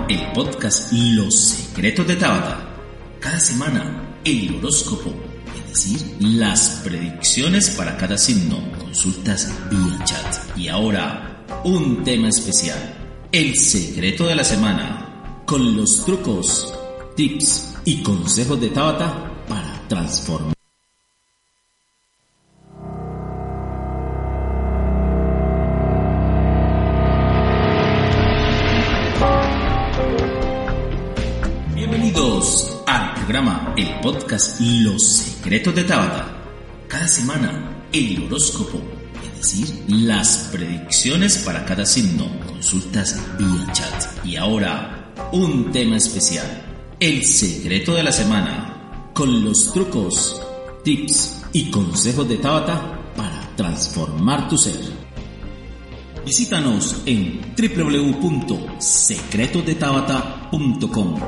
el podcast Los Secretos de Tabata. Cada semana, el horóscopo, es decir, las predicciones para cada signo, consultas vía chat. Y ahora, un tema especial, el secreto de la semana, con los trucos, tips y consejos de Tabata para transformar. Bienvenidos al programa, el podcast Los Secretos de Tabata. Cada semana, el horóscopo, es decir, las predicciones para cada signo, consultas vía chat. Y ahora, un tema especial, el secreto de la semana, con los trucos, tips y consejos de Tabata para transformar tu ser. Visítanos en www.secretosdetabata.com.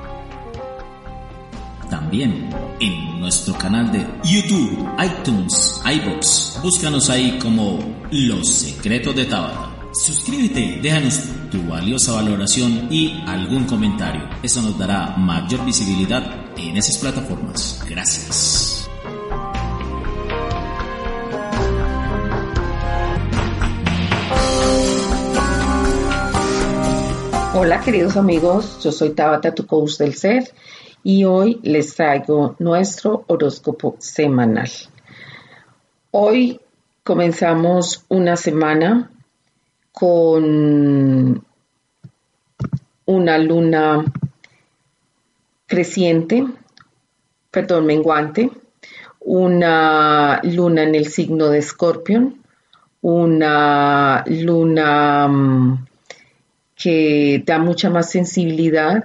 También en nuestro canal de YouTube, iTunes, iVoox. Búscanos ahí como Los Secretos de Tabata. Suscríbete, déjanos tu valiosa valoración y algún comentario. Eso nos dará mayor visibilidad en esas plataformas. Gracias. Hola queridos amigos, yo soy Tabata, tu coach del ser, y hoy les traigo nuestro horóscopo semanal. Hoy comenzamos una semana con una luna menguante, una luna en el signo de Escorpión, una luna que da mucha más sensibilidad,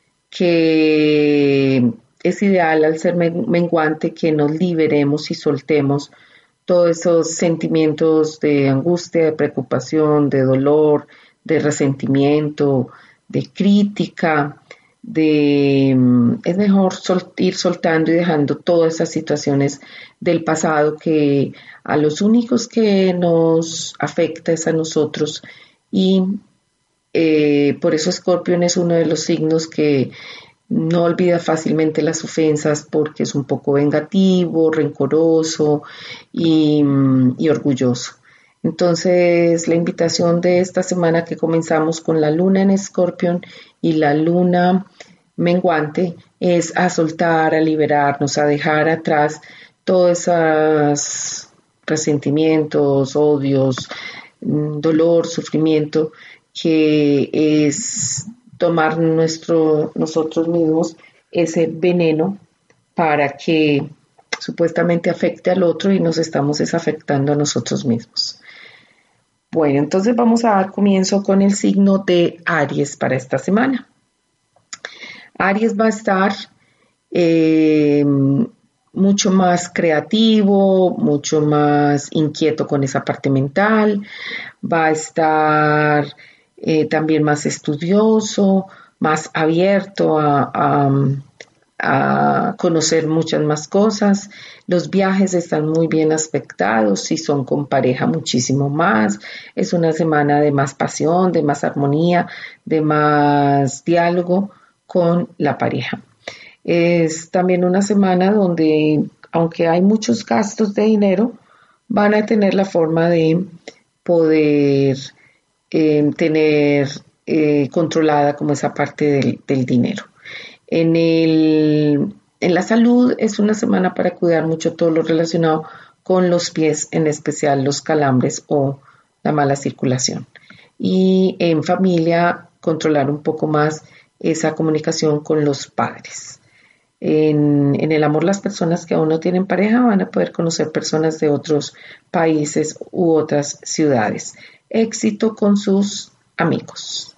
que es ideal al ser menguante que nos liberemos y soltemos todos esos sentimientos de angustia, de preocupación, de dolor, de resentimiento, de crítica, es mejor ir soltando y dejando todas esas situaciones del pasado que a los únicos que nos afecta es a nosotros. Y por eso Escorpión es uno de los signos que no olvida fácilmente las ofensas porque es un poco vengativo, rencoroso y orgulloso. Entonces, la invitación de esta semana que comenzamos con la luna en Escorpión y la luna menguante es a soltar, a liberarnos, a dejar atrás todos esos resentimientos, odios, dolor, sufrimiento, que es tomar nosotros mismos ese veneno para que supuestamente afecte al otro y nos estamos desafectando a nosotros mismos. Bueno, entonces vamos a dar comienzo con el signo de Aries para esta semana. Aries va a estar mucho más creativo, mucho más inquieto con esa parte mental, va a estar también más estudioso, más abierto a conocer muchas más cosas. Los viajes están muy bien aspectados, si son con pareja muchísimo más. Es una semana de más pasión, de más armonía, de más diálogo con la pareja. Es también una semana donde, aunque hay muchos gastos de dinero, van a tener la forma de poder tener controlada como esa parte del dinero. En la salud es una semana para cuidar mucho todo lo relacionado con los pies, en especial los calambres o la mala circulación. Y en familia, controlar un poco más esa comunicación con los padres. En el amor, las personas que aún no tienen pareja van a poder conocer personas de otros países u otras ciudades. Éxito con sus amigos.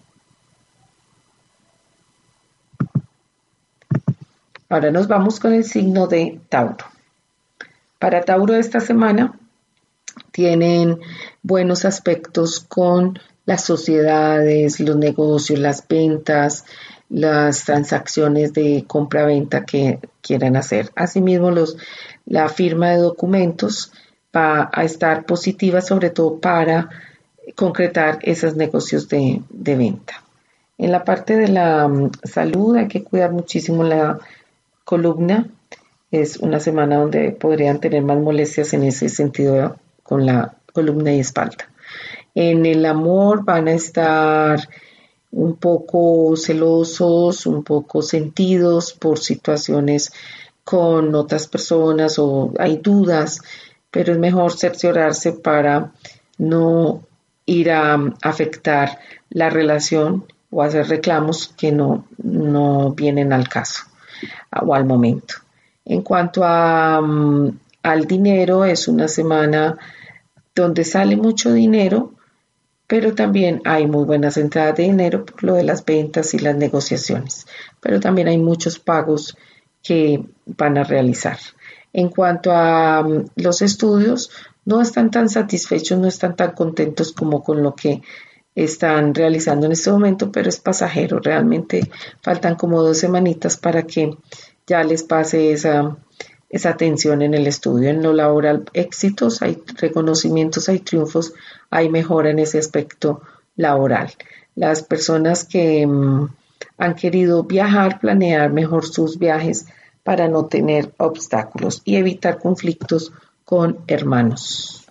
Ahora nos vamos con el signo de Tauro. Para Tauro esta semana tienen buenos aspectos con las sociedades, los negocios, las ventas, las transacciones de compra-venta que quieran hacer. Asimismo, la firma de documentos va a estar positiva, sobre todo para concretar esos negocios de venta. En la parte de la salud hay que cuidar muchísimo la columna. Es una semana donde podrían tener más molestias en ese sentido con la columna y espalda. En el amor van a estar un poco celosos, un poco sentidos por situaciones con otras personas o hay dudas, pero es mejor cerciorarse para no ir a afectar la relación o hacer reclamos que no vienen al caso o al momento. En cuanto al dinero, es una semana donde sale mucho dinero, pero también hay muy buenas entradas de dinero por lo de las ventas y las negociaciones, pero también hay muchos pagos que van a realizar. En cuanto a los estudios, no están tan satisfechos, no están tan contentos como con lo que están realizando en este momento, pero es pasajero. Realmente faltan como 2 semanitas para que ya les pase esa tensión en el estudio. En lo laboral, éxitos, hay reconocimientos, hay triunfos, hay mejora en ese aspecto laboral. Las personas que han querido viajar, planear mejor sus viajes para no tener obstáculos y evitar conflictos con hermanos.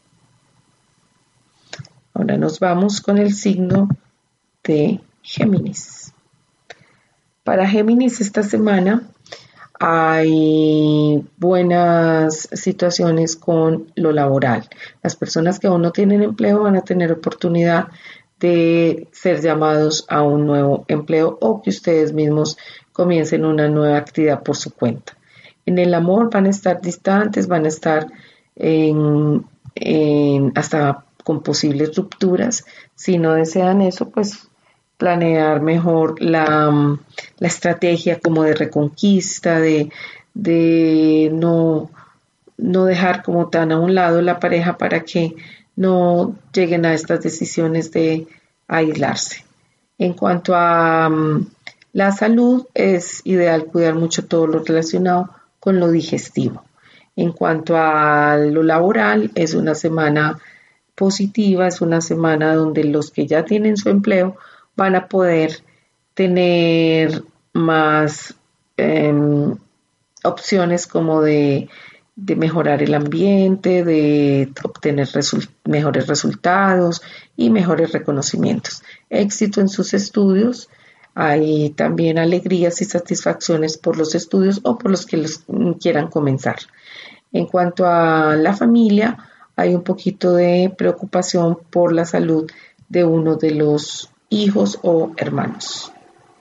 Ahora nos vamos con el signo de Géminis. Para Géminis esta semana hay buenas situaciones con lo laboral. Las personas que aún no tienen empleo van a tener oportunidad de ser llamados a un nuevo empleo o que ustedes mismos comiencen una nueva actividad por su cuenta. En el amor van a estar distantes, van a estar hasta con posibles rupturas. Si no desean eso, pues planear mejor la estrategia como de reconquista, de no dejar como tan a un lado la pareja para que no lleguen a estas decisiones de aislarse. En cuanto a la salud, es ideal cuidar mucho todo lo relacionado con lo digestivo. En cuanto a lo laboral, es una semana positiva, es una semana donde los que ya tienen su empleo van a poder tener más opciones como de mejorar el ambiente, de obtener mejores resultados y mejores reconocimientos. Éxito en sus estudios, hay también alegrías y satisfacciones por los estudios o por los que los quieran comenzar. En cuanto a la familia, hay un poquito de preocupación por la salud de uno de los hijos o hermanos.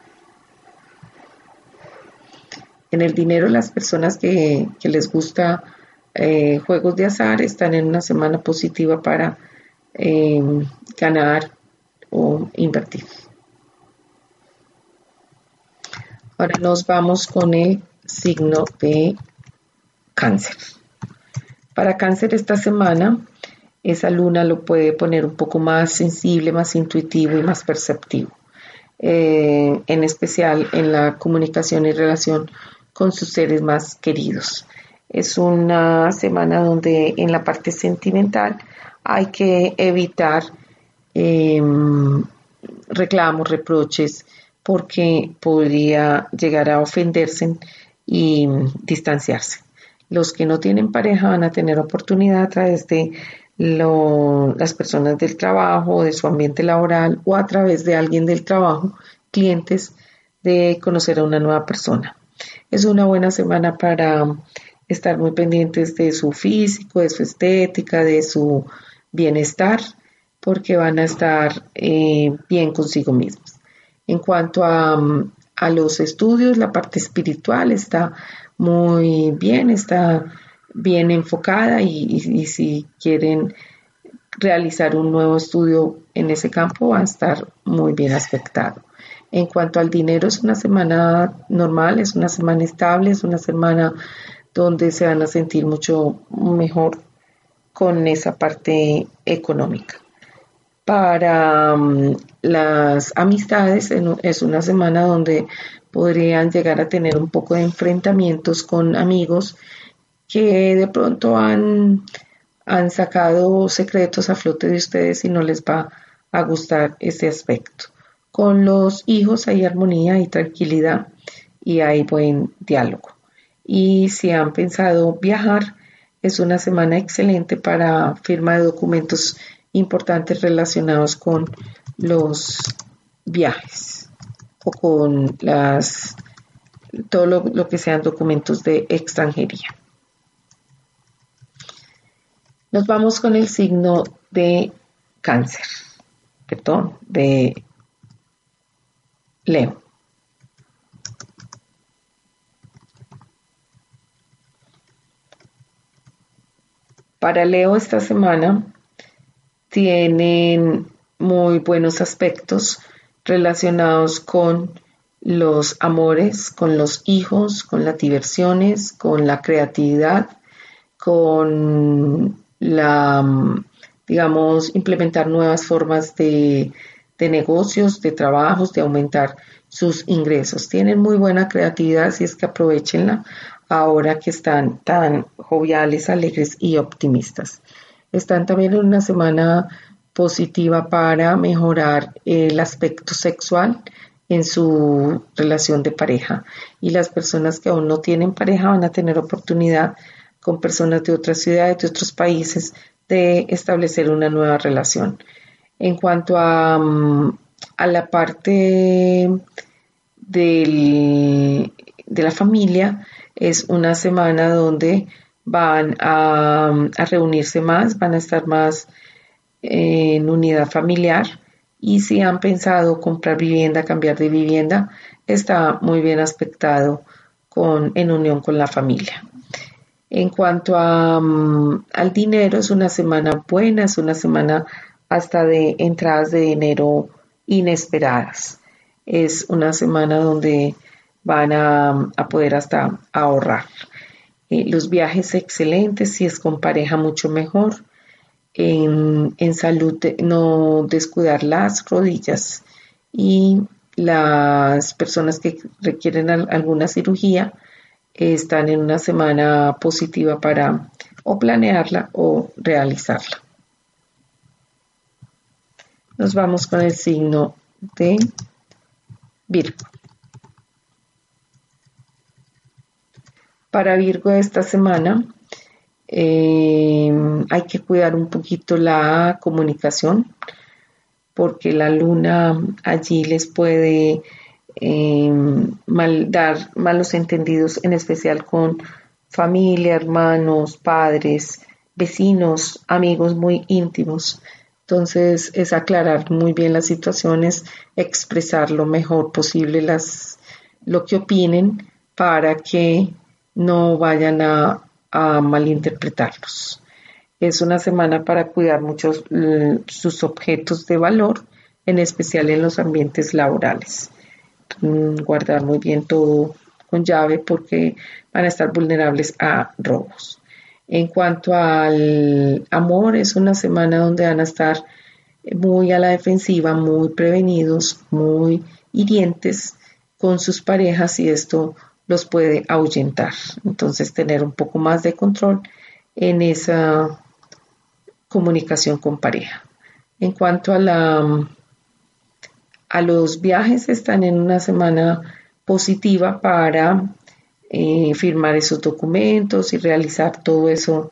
En el dinero, las personas que les gusta juegos de azar están en una semana positiva para ganar o invertir. Ahora nos vamos con el signo de Cáncer. Para Cáncer esta semana, esa luna lo puede poner un poco más sensible, más intuitivo y más perceptivo. En especial en la comunicación y relación con sus seres más queridos. Es una semana donde en la parte sentimental hay que evitar reclamos, reproches, porque podría llegar a ofenderse y distanciarse. Los que no tienen pareja van a tener oportunidad a través de las personas del trabajo, de su ambiente laboral o a través de alguien del trabajo, clientes, de conocer a una nueva persona. Es una buena semana para estar muy pendientes de su físico, de su estética, de su bienestar, porque van a estar bien consigo mismos. En cuanto a los estudios, la parte espiritual está muy bien, está bien enfocada y si quieren realizar un nuevo estudio en ese campo va a estar muy bien aspectado. En cuanto al dinero, es una semana normal, es una semana estable, es una semana donde se van a sentir mucho mejor con esa parte económica. Para las amistades, es una semana donde podrían llegar a tener un poco de enfrentamientos con amigos que de pronto han sacado secretos a flote de ustedes y no les va a gustar ese aspecto. Con los hijos hay armonía y tranquilidad y hay buen diálogo. Y si han pensado viajar, es una semana excelente para firma de documentos importantes relacionados con los viajes o con todo lo que sean documentos de extranjería. Nos vamos con el signo de Cáncer, de Leo. Para Leo esta semana tienen muy buenos aspectos relacionados con los amores, con los hijos, con las diversiones, con la creatividad, con implementar nuevas formas de negocios, de trabajos, de aumentar sus ingresos. Tienen muy buena creatividad, así es que aprovechenla ahora que están tan joviales, alegres y optimistas. Están también en una semana positiva para mejorar el aspecto sexual en su relación de pareja, y las personas que aún no tienen pareja van a tener oportunidad con personas de otras ciudades, de otros países, de establecer una nueva relación. En cuanto a la parte de la familia, es una semana donde van a reunirse más, van a estar más en unidad familiar, y si han pensado comprar vivienda, cambiar de vivienda, está muy bien aspectado en unión con la familia. En cuanto al dinero, es una semana buena, es una semana hasta de entradas de dinero inesperadas. Es una semana donde van a poder hasta ahorrar. Los viajes excelentes, si es con pareja mucho mejor. En salud, no descuidar las rodillas, y las personas que requieren alguna cirugía están en una semana positiva para o planearla o realizarla. Nos vamos con el signo de Virgo. Para Virgo esta semana hay que cuidar un poquito la comunicación, porque la luna allí les puede dar malos entendidos, en especial con familia, hermanos, padres, vecinos, amigos muy íntimos. Entonces es aclarar muy bien las situaciones, expresar lo mejor posible lo que opinen, para que no vayan a malinterpretarlos. Es una semana para cuidar mucho sus objetos de valor, en especial en los ambientes laborales. Guardar muy bien todo con llave, porque van a estar vulnerables a robos. En cuanto al amor, es una semana donde van a estar muy a la defensiva, muy prevenidos, muy hirientes con sus parejas, y esto los puede ahuyentar. Entonces, tener un poco más de control en esa comunicación con pareja. En cuanto a los viajes, están en una semana positiva para firmar esos documentos y realizar todo eso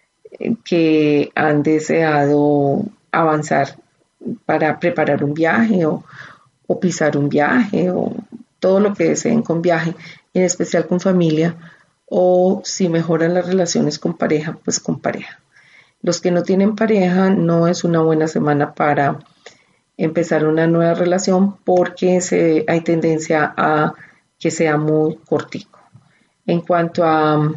que han deseado avanzar para preparar un viaje o pisar un viaje, o todo lo que deseen con viaje, en especial con familia, o si mejoran las relaciones con pareja, pues con pareja. Los que no tienen pareja, no es una buena semana para empezar una nueva relación, porque hay tendencia a que sea muy cortico. En cuanto al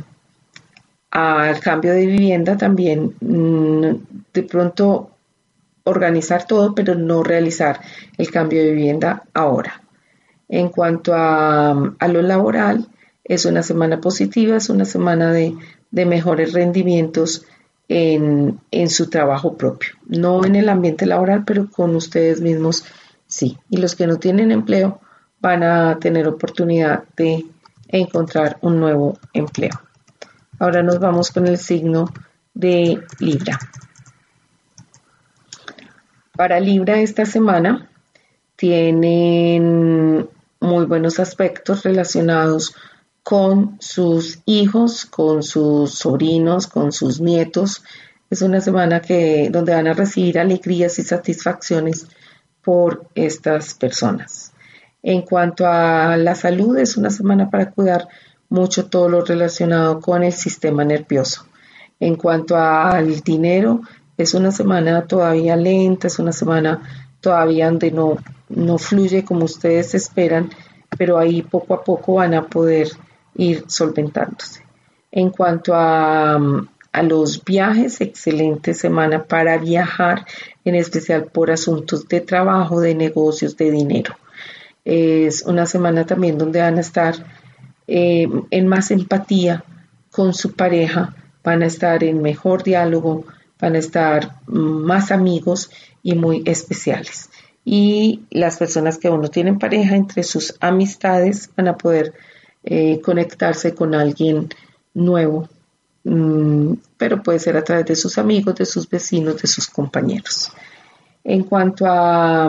cambio de vivienda, también de pronto organizar todo, pero no realizar el cambio de vivienda ahora. En cuanto a lo laboral, es una semana positiva, es una semana de mejores rendimientos en su trabajo propio. No en el ambiente laboral, pero con ustedes mismos sí. Y los que no tienen empleo van a tener oportunidad de encontrar un nuevo empleo. Ahora nos vamos con el signo de Libra. Para Libra esta semana tienen muy buenos aspectos relacionados con sus hijos, con sus sobrinos, con sus nietos. Es una semana donde van a recibir alegrías y satisfacciones por estas personas. En cuanto a la salud, es una semana para cuidar mucho todo lo relacionado con el sistema nervioso. En cuanto al dinero, es una semana todavía lenta, es una semana todavía donde no fluye como ustedes esperan, pero ahí poco a poco van a poder ir solventándose. En cuanto a los viajes, excelente semana para viajar, en especial por asuntos de trabajo, de negocios, de dinero. Es una semana también donde van a estar en más empatía con su pareja, van a estar en mejor diálogo, van a estar más amigos y muy especiales. Y las personas que aún no tienen pareja, entre sus amistades, van a poder conectarse con alguien nuevo, pero puede ser a través de sus amigos, de sus vecinos, de sus compañeros. En cuanto a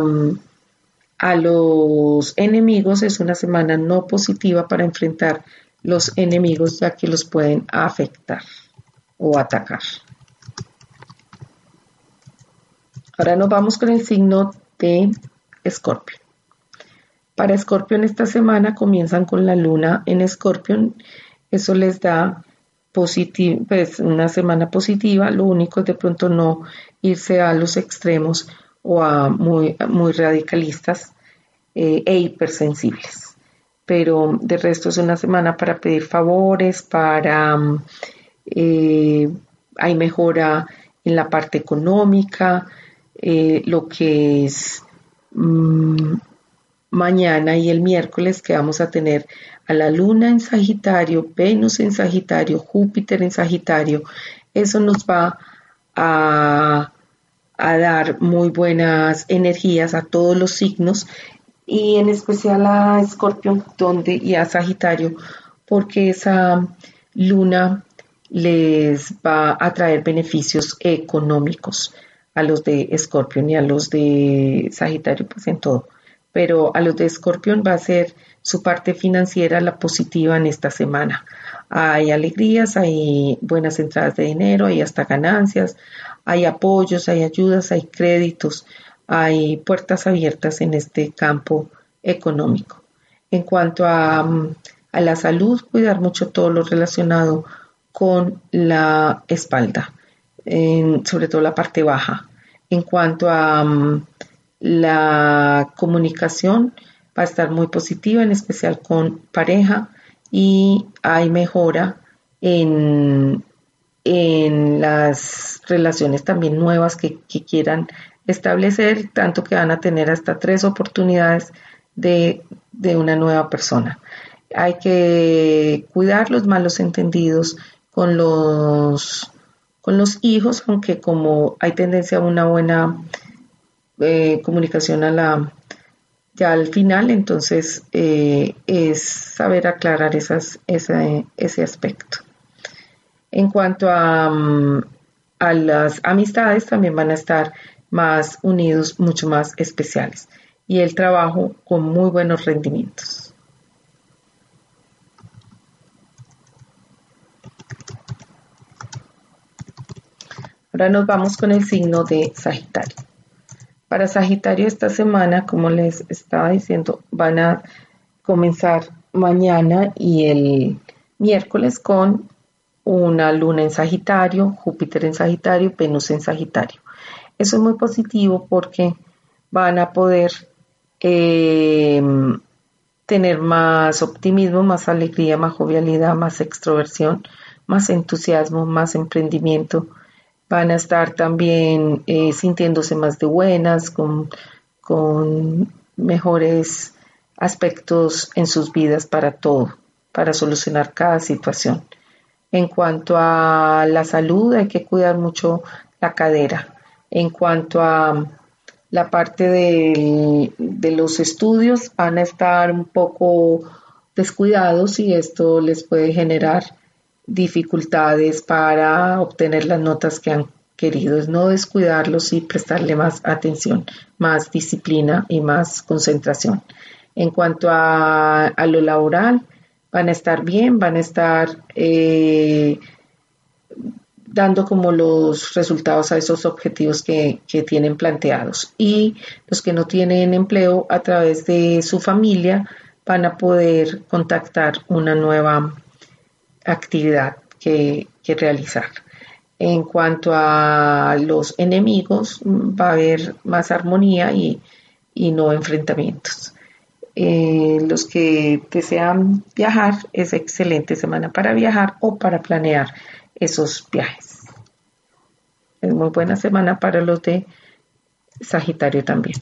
los enemigos, es una semana no positiva para enfrentar los enemigos, ya que los pueden afectar o atacar. Ahora nos vamos con el signo de Escorpio. Para Escorpio en esta semana comienzan con la luna en Escorpio. Eso les da pues, una semana positiva. Lo único es de pronto no irse a los extremos o a muy radicalistas e hipersensibles. Pero de resto es una semana para pedir favores, hay mejora en la parte económica, lo que es mañana y el miércoles, que vamos a tener a la luna en Sagitario, Venus en Sagitario, Júpiter en Sagitario. Eso nos va a dar muy buenas energías a todos los signos y en especial a Escorpio y a Sagitario, porque esa luna les va a traer beneficios económicos a los de Escorpión y a los de Sagitario, pues en todo. Pero a los de Escorpión va a ser su parte financiera la positiva en esta semana. Hay alegrías, hay buenas entradas de dinero, hay hasta ganancias, hay apoyos, hay ayudas, hay créditos, hay puertas abiertas en este campo económico. En cuanto a la salud, cuidar mucho todo lo relacionado con la espalda, sobre todo la parte baja. En cuanto a la comunicación, va a estar muy positiva, en especial con pareja, y hay mejora en las relaciones también nuevas que quieran establecer, tanto que van a tener hasta 3 oportunidades de una nueva persona. Hay que cuidar los malos entendidos con los hijos, aunque como hay tendencia a una buena comunicación ya al final, entonces es saber aclarar ese aspecto. En cuanto a las amistades, también van a estar más unidos, mucho más especiales, y el trabajo con muy buenos rendimientos. Ahora nos vamos con el signo de Sagitario. Para Sagitario esta semana, como les estaba diciendo, van a comenzar mañana y el miércoles con una luna en Sagitario, Júpiter en Sagitario, Venus en Sagitario. Eso es muy positivo porque van a poder tener más optimismo, más alegría, más jovialidad, más extroversión, más entusiasmo, más emprendimiento. Van a estar también sintiéndose más de buenas, con mejores aspectos en sus vidas para todo, para solucionar cada situación. En cuanto a la salud, hay que cuidar mucho la cadera. En cuanto a la parte de los estudios, van a estar un poco descuidados y esto les puede generar dificultades para obtener las notas que han querido, es no descuidarlos y prestarle más atención, más disciplina y más concentración. En cuanto a lo laboral, van a estar bien, van a estar dando como los resultados a esos objetivos que tienen planteados. Y los que no tienen empleo, a través de su familia van a poder contactar una nueva actividad que realizar. En cuanto a los enemigos, va a haber más armonía y no enfrentamientos. Los que desean viajar, es excelente semana para viajar o para planear esos viajes. Es muy buena semana para los de Sagitario también.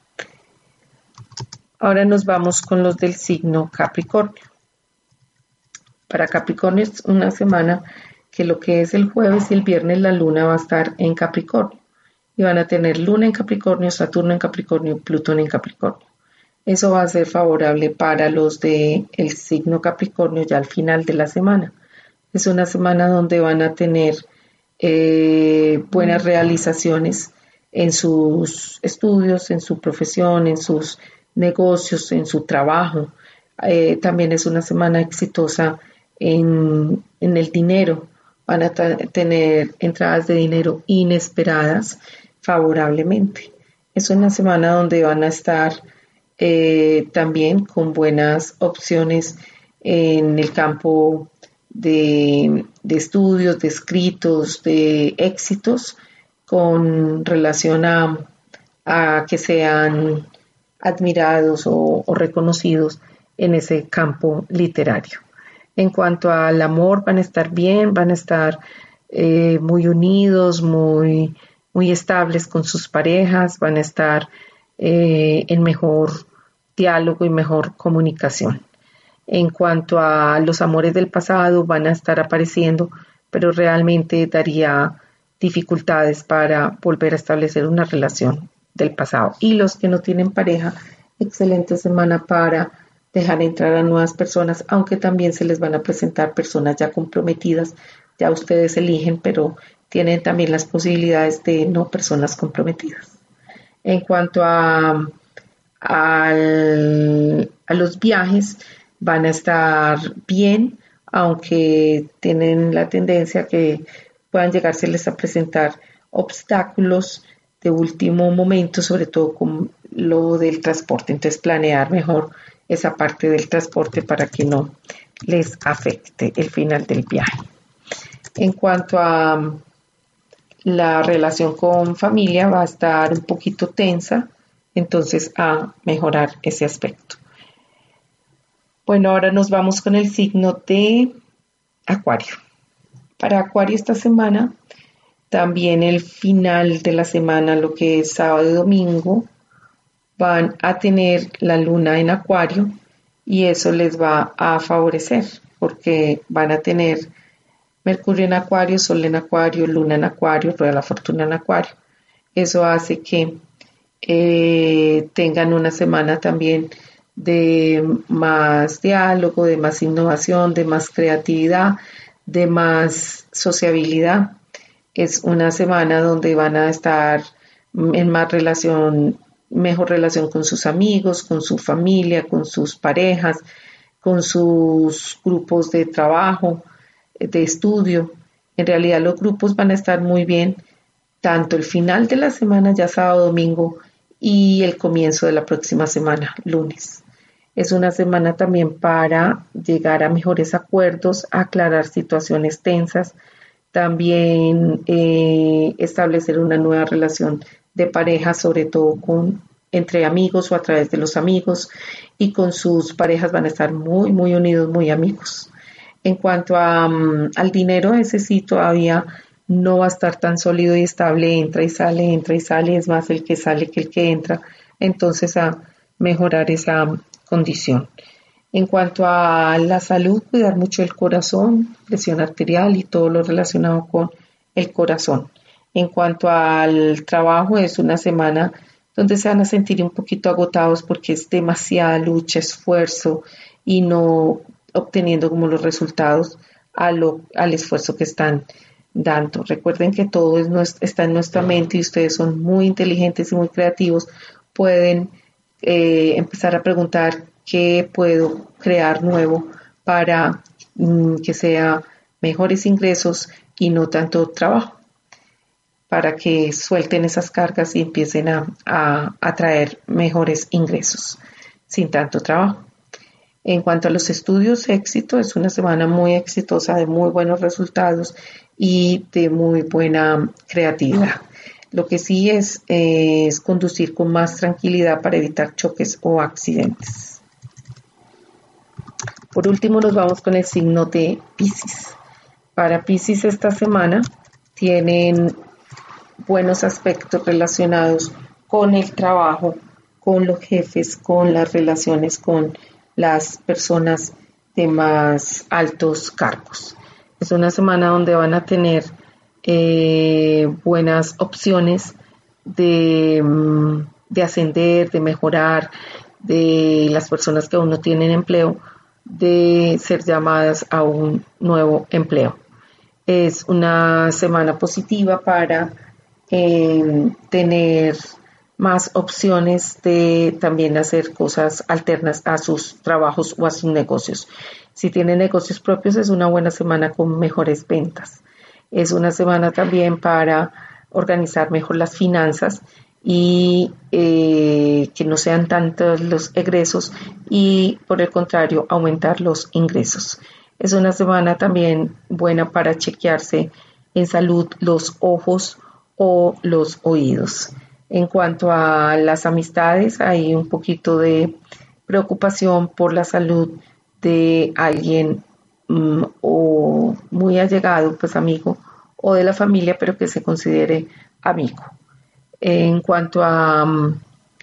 Ahora nos vamos con los del signo Capricornio. Para Capricornio es una semana que lo que es el jueves y el viernes la luna va a estar en Capricornio. Y van a tener luna en Capricornio, Saturno en Capricornio, Plutón en Capricornio. Eso va a ser favorable para los del signo Capricornio ya al final de la semana. Es una semana donde van a tener buenas realizaciones en sus estudios, en su profesión, en sus negocios, en su trabajo. También es una semana exitosa en el dinero. Van a tener entradas de dinero inesperadas favorablemente. Es una semana donde van a estar también con buenas opciones en el campo de estudios, de escritos, de éxitos con relación a que sean admirados o reconocidos en ese campo literario. En cuanto al amor, van a estar bien, van a estar muy unidos, muy estables con sus parejas, van a estar en mejor diálogo y mejor comunicación. En cuanto a los amores del pasado, van a estar apareciendo, pero realmente daría dificultades para volver a establecer una relación del pasado. Y los que no tienen pareja, excelente semana para dejar entrar a nuevas personas, aunque también se les van a presentar personas ya comprometidas, ya ustedes eligen, pero tienen también las posibilidades de no personas comprometidas. En cuanto a los viajes, van a estar bien, aunque tienen la tendencia que puedan llegárseles a presentar obstáculos de último momento, sobre todo con lo del transporte. Entonces, planear mejor esa parte del transporte para que no les afecte el final del viaje. En cuanto a la relación con familia, va a estar un poquito tensa, entonces a mejorar ese aspecto. Bueno, ahora nos vamos con el signo de Acuario. Para Acuario esta semana, también el final de la semana, lo que es sábado y domingo, van a tener la luna en Acuario y eso les va a favorecer porque van a tener Mercurio en Acuario, Sol en Acuario, Luna en Acuario, Rueda de la Fortuna en Acuario. Eso hace que tengan una semana también de más diálogo, de más innovación, de más creatividad, de más sociabilidad. Es una semana donde van a estar en mejor relación con sus amigos, con su familia, con sus parejas, con sus grupos de trabajo, de estudio. En realidad los grupos van a estar muy bien, tanto el final de la semana, ya sábado, domingo, y el comienzo de la próxima semana, lunes. Es una semana también para llegar a mejores acuerdos, aclarar situaciones tensas, también establecer una nueva relación de pareja, sobre todo entre amigos o a través de los amigos, y con sus parejas van a estar muy, muy unidos, muy amigos. En cuanto al dinero, ese sí todavía no va a estar tan sólido y estable, entra y sale, es más el que sale que el que entra, entonces a mejorar esa condición. En cuanto a la salud, cuidar mucho el corazón, presión arterial y todo lo relacionado con el corazón. En cuanto al trabajo, es una semana donde se van a sentir un poquito agotados porque es demasiada lucha, esfuerzo y no obteniendo como los resultados al esfuerzo que están dando. Recuerden que todo está en nuestra mente y ustedes son muy inteligentes y muy creativos. Pueden empezar a preguntar qué puedo crear nuevo para que sea mejores ingresos y no tanto trabajo, para que suelten esas cargas y empiecen a traer mejores ingresos sin tanto trabajo. En cuanto a los estudios, éxito, es una semana muy exitosa, de muy buenos resultados y de muy buena creatividad. Lo que sí es conducir con más tranquilidad para evitar choques o accidentes. Por último, nos vamos con el signo de Piscis. Para Piscis esta semana tienen buenos aspectos relacionados con el trabajo, con los jefes, con las relaciones con las personas de más altos cargos. Es una semana donde van a tener buenas opciones de ascender, de mejorar, de las personas que aún no tienen empleo, de ser llamadas a un nuevo empleo. Es una semana positiva para tener más opciones de también hacer cosas alternas a sus trabajos o a sus negocios. Si tienen negocios propios, es una buena semana con mejores ventas. Es una semana también para organizar mejor las finanzas y que no sean tantos los egresos y, por el contrario, aumentar los ingresos. Es una semana también buena para chequearse en salud los ojos o los oídos. En cuanto a las amistades, hay un poquito de preocupación por la salud de alguien o muy allegado, pues amigo, o de la familia, pero que se considere amigo. En cuanto al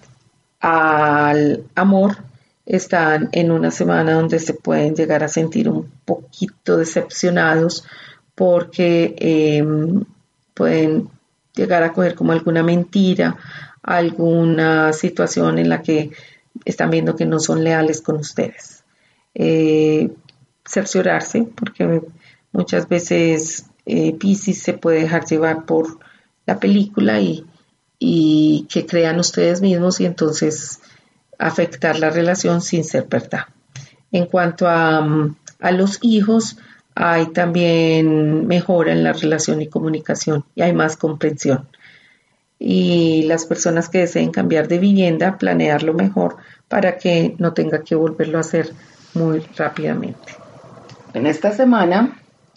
amor, están en una semana donde se pueden llegar a sentir un poquito decepcionados porque pueden llegar a coger como alguna mentira, alguna situación en la que están viendo que no son leales con ustedes. Cerciorarse, porque muchas veces Piscis se puede dejar llevar por la película y que crean ustedes mismos y entonces afectar la relación sin ser verdad. En cuanto a los hijos, hay también mejora en la relación y comunicación y hay más comprensión. Y las personas que deseen cambiar de vivienda, planearlo mejor para que no tenga que volverlo a hacer muy rápidamente. En esta semana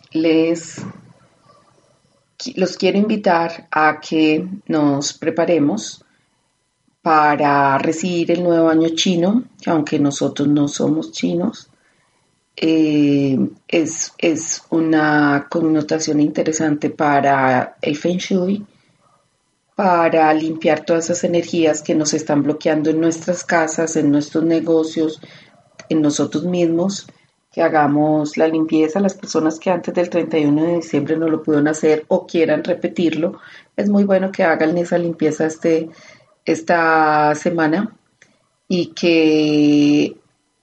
los quiero invitar a que nos preparemos para recibir el nuevo año chino, que aunque nosotros no somos chinos, es una connotación interesante para el Feng Shui, para limpiar todas esas energías que nos están bloqueando en nuestras casas, en nuestros negocios, en nosotros mismos, que hagamos la limpieza. Las personas que antes del 31 de diciembre no lo pudieron hacer o quieran repetirlo, es muy bueno que hagan esa limpieza esta semana y que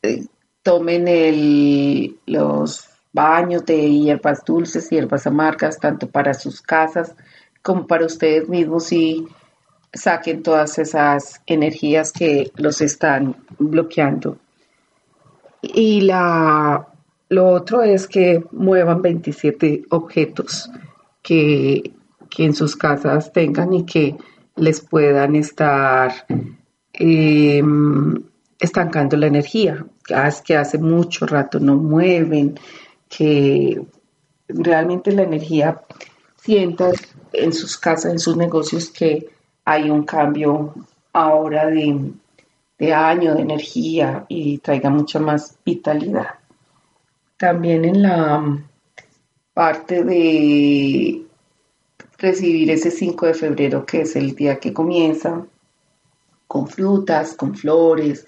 tomen los baños de hierbas dulces y hierbas amargas, tanto para sus casas como para ustedes mismos, y saquen todas esas energías que los están bloqueando. Y lo otro es que muevan 27 objetos que en sus casas tengan y que les puedan estar estancando la energía, que hace mucho rato no mueven, que realmente la energía sienta en sus casas, en sus negocios, que hay un cambio ahora de año, de energía, y traiga mucha más vitalidad. También en la parte de recibir ese 5 de febrero, que es el día que comienza, con frutas, con flores,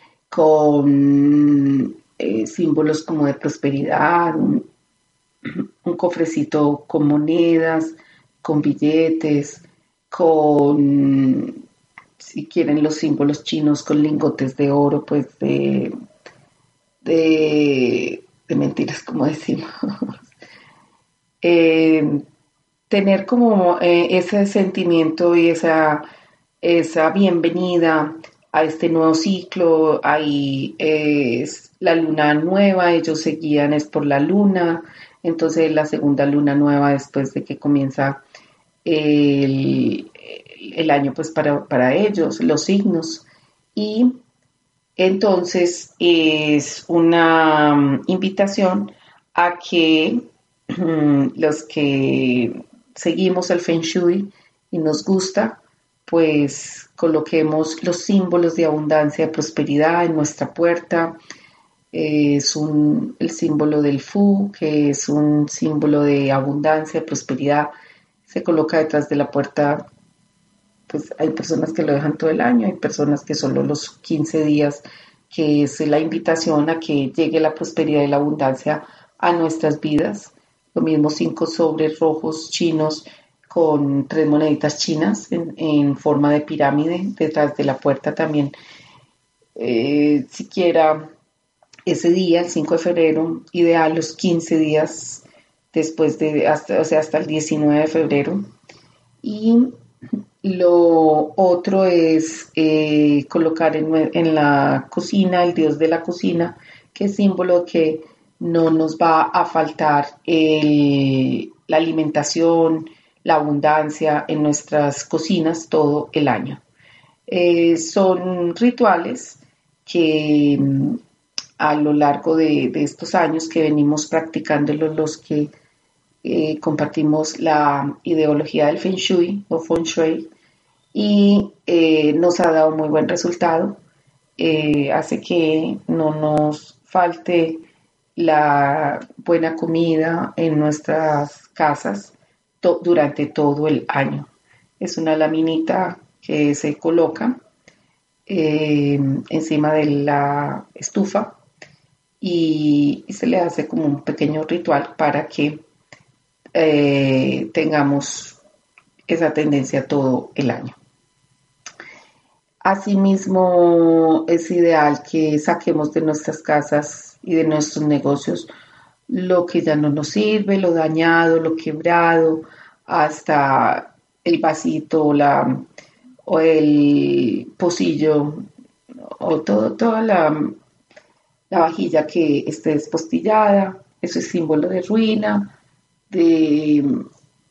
con símbolos como de prosperidad, un cofrecito con monedas, con billetes, con, si quieren, los símbolos chinos, con lingotes de oro, pues de mentiras, como decimos. tener como ese sentimiento y esa bienvenida a este nuevo ciclo. Ahí es la luna nueva, ellos se guían es por la luna, entonces la segunda luna nueva después de que comienza el, el año pues para ellos, los signos. Y entonces es una invitación a que los que seguimos el Feng Shui y nos gusta, pues coloquemos los símbolos de abundancia y prosperidad en nuestra puerta. Es el símbolo del Fu, que es un símbolo de abundancia y prosperidad. Se coloca detrás de la puerta. Pues hay personas que lo dejan todo el año, hay personas que solo los 15 días, que es la invitación a que llegue la prosperidad y la abundancia a nuestras vidas. Lo mismo 5 sobres rojos chinos con 3 moneditas chinas en forma de pirámide detrás de la puerta también. Siquiera ese día, el 5 de febrero, ideal los 15 días después hasta el 19 de febrero. Y lo otro es colocar en la cocina el dios de la cocina, que es símbolo que no nos va a faltar la alimentación, la abundancia en nuestras cocinas todo el año. Son rituales que a lo largo de estos años que venimos practicándolos, los que compartimos la ideología del Feng Shui o Feng Shui, y nos ha dado muy buen resultado. Hace que no nos falte la buena comida en nuestras casas durante todo el año. Es una laminita que se coloca encima de la estufa y se le hace como un pequeño ritual para que tengamos esa tendencia todo el año. Asimismo, es ideal que saquemos de nuestras casas y de nuestros negocios lo que ya no nos sirve, lo dañado, lo quebrado, hasta el vasito o el pocillo o toda la vajilla que esté despostillada. Eso es símbolo de ruina, de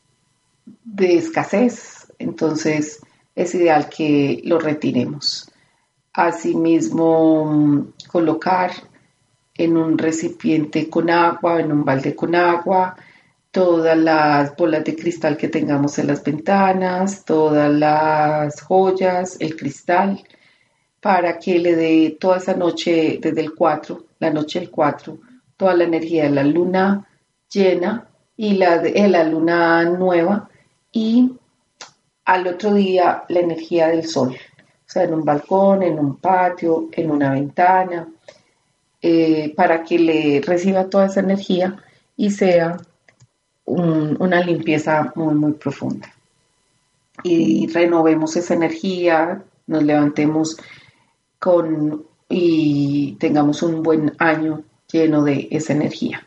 escasez. Entonces es ideal que lo retiremos. Asimismo, colocar en un recipiente con agua, en un balde con agua, todas las bolas de cristal que tengamos en las ventanas, todas las joyas, el cristal, para que le dé toda esa noche, desde el 4, la noche del 4, toda la energía de la luna llena y la de la luna nueva, y al otro día la energía del sol, o sea, en un balcón, en un patio, en una ventana, para que le reciba toda esa energía y sea una limpieza muy, muy profunda. Y renovemos esa energía, nos levantemos y tengamos un buen año lleno de esa energía.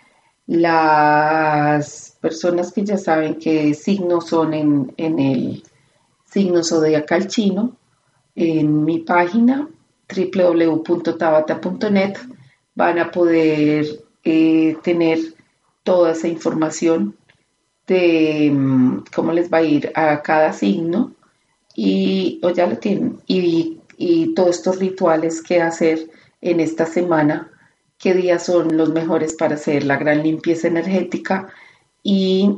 Las personas que ya saben qué signos son en el signo zodiacal chino, en mi página www.tabata.net van a poder tener toda esa información de cómo les va a ir a cada signo, o ya lo tienen, y todos estos rituales que hacer en esta semana, qué días son los mejores para hacer la gran limpieza energética y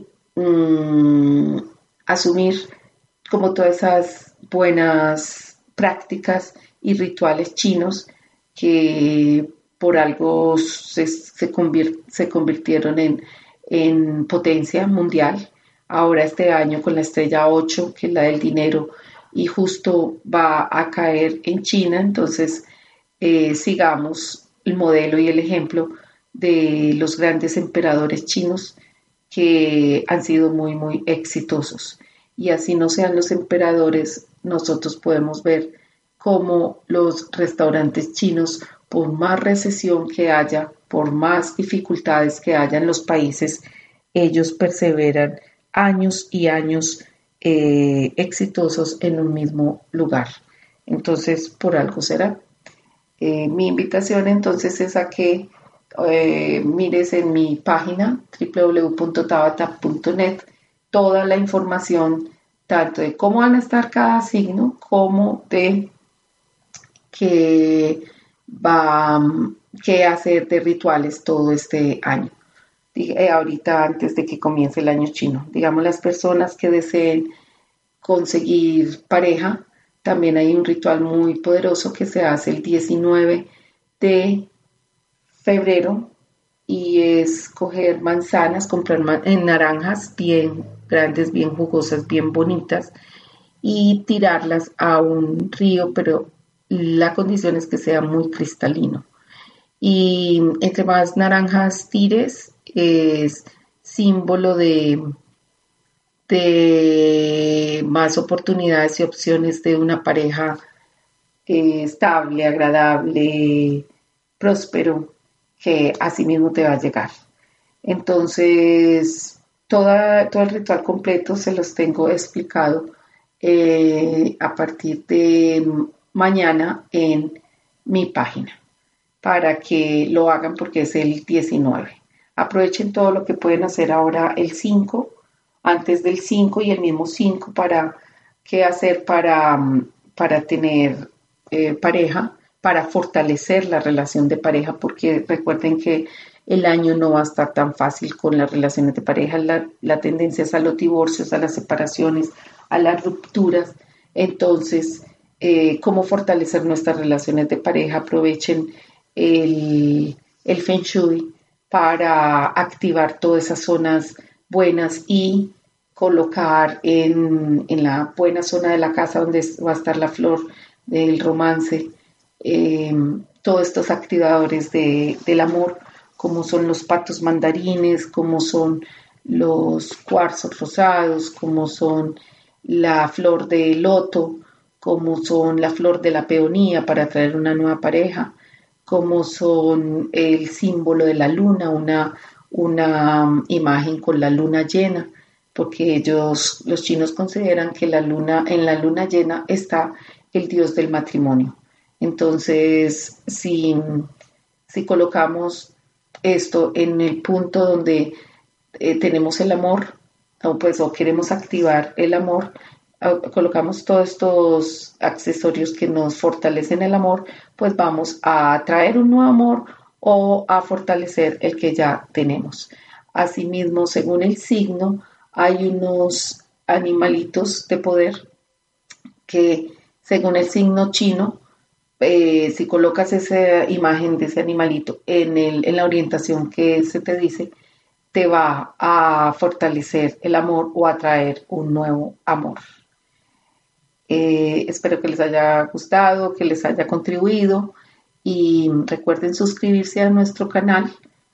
asumir como todas esas buenas prácticas y rituales chinos que por algo se convirtieron en potencia mundial. Ahora este año con la estrella 8, que es la del dinero, y justo va a caer en China, entonces sigamos el modelo y el ejemplo de los grandes emperadores chinos que han sido muy, muy exitosos. Y así no sean los emperadores, nosotros podemos ver cómo los restaurantes chinos, por más recesión que haya, por más dificultades que haya en los países, ellos perseveran años y años exitosos en un mismo lugar. Entonces, por algo será. Mi invitación entonces es a que mires en mi página www.tabata.net toda la información, tanto de cómo van a estar cada signo, como de qué hacer de rituales todo este año. Ahorita, antes de que comience el año chino, digamos, las personas que deseen conseguir pareja, también hay un ritual muy poderoso que se hace el 19 de febrero y es coger manzanas, comprar naranjas bien grandes, bien jugosas, bien bonitas y tirarlas a un río, pero la condición es que sea muy cristalino. Y entre más naranjas tires, es símbolo de más oportunidades y opciones de una pareja estable, agradable, próspero, que así mismo te va a llegar. Entonces, todo el ritual completo se los tengo explicado a partir de mañana en mi página, para que lo hagan porque es el 19. Aprovechen todo lo que pueden hacer ahora el 5, antes del 5 y el mismo 5 para qué hacer para tener pareja, para fortalecer la relación de pareja, porque recuerden que el año no va a estar tan fácil con las relaciones de pareja, la tendencia es a los divorcios, a las separaciones, a las rupturas. Entonces, ¿cómo fortalecer nuestras relaciones de pareja? Aprovechen el Feng Shui para activar todas esas zonas buenas y colocar en la buena zona de la casa donde va a estar la flor del romance, todos estos activadores del amor, como son los patos mandarines, como son los cuarzos rosados, como son la flor de loto, como son la flor de la peonía para atraer una nueva pareja, como son el símbolo de la luna, una imagen con la luna llena, porque los chinos consideran que en la luna llena está el dios del matrimonio. Entonces, si colocamos esto en el punto donde tenemos el amor, o queremos activar el amor, colocamos todos estos accesorios que nos fortalecen el amor, pues vamos a atraer un nuevo amor o a fortalecer el que ya tenemos. Asimismo, según el signo, hay unos animalitos de poder que, según el signo chino, si colocas esa imagen de ese animalito en la orientación que se te dice, te va a fortalecer el amor o a traer un nuevo amor. Espero que les haya gustado, que les haya contribuido y recuerden suscribirse a nuestro canal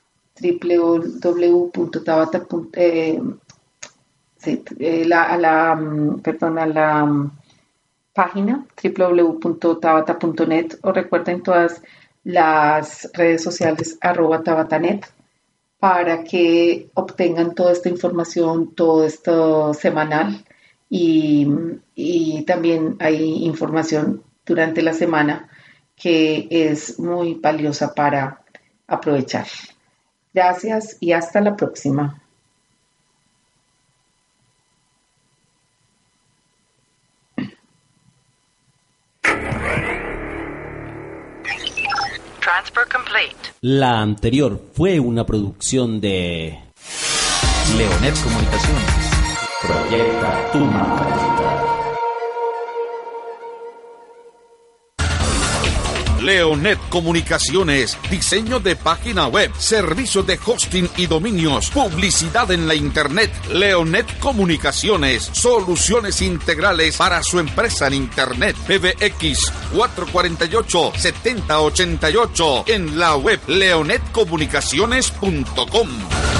a la página www.tabata.net o recuerden todas las redes sociales @tabatanet para que obtengan toda esta información, todo esto semanal y también hay información durante la semana que es muy valiosa para aprovechar. Gracias y hasta la próxima. Transfer complete. La anterior fue una producción de Leonet Comunicaciones. Proyecta tu marca. Leonet Comunicaciones, diseño de página web, servicios de hosting y dominios, publicidad en la internet. Leonet Comunicaciones, soluciones integrales para su empresa en internet. PBX 448-7088 en la web leonetcomunicaciones.com.